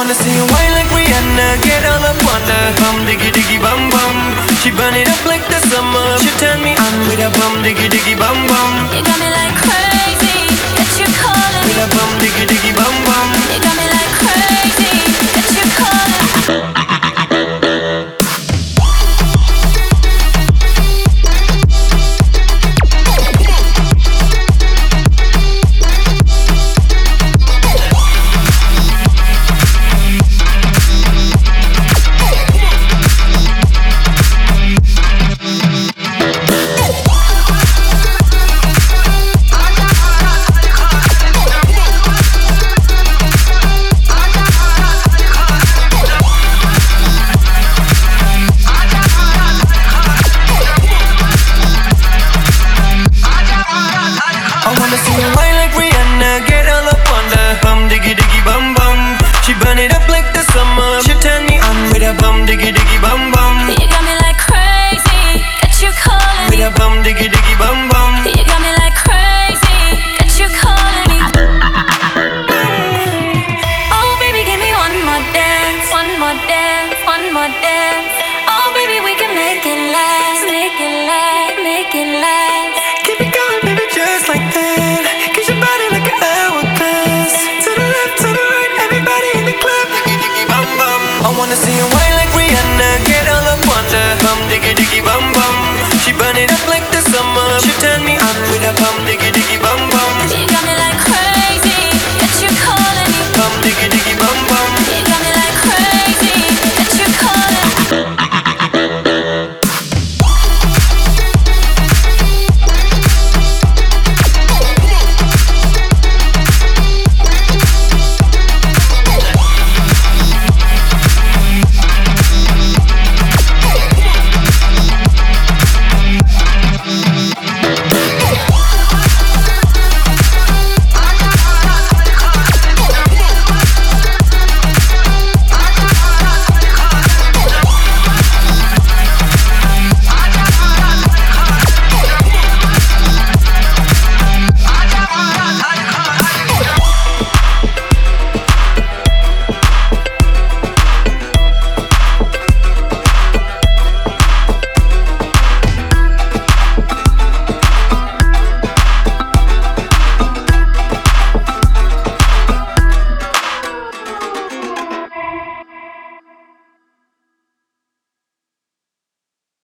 wanna see you whine like Rihanna, get all up on the bum diggy diggy bum bum. She burn it up like the summer. She turn me on with a bum diggy diggy bum bum. You got me like crazy, that you calling with a bum diggy diggy bum bum. You got me like crazy, that you calling bum diggy diggy bum bum. You got me like crazy, that you calling me. With a bum diggy diggy bum bum. You got me like crazy, that you calling me. Oh baby, give me one more dance, one more dance, one more dance. Oh baby, we can make it last, make it last, make it last. Keep it going, baby, just like that. Get your body like an hourglass. To the left, to the right, everybody in the club. Diggy diggy bum bum. I wanna see you whine like Rihanna, get all up on the bum diggy diggy bum bum. She burn it up like the summer. She turn me on with a bum diggy diggy bum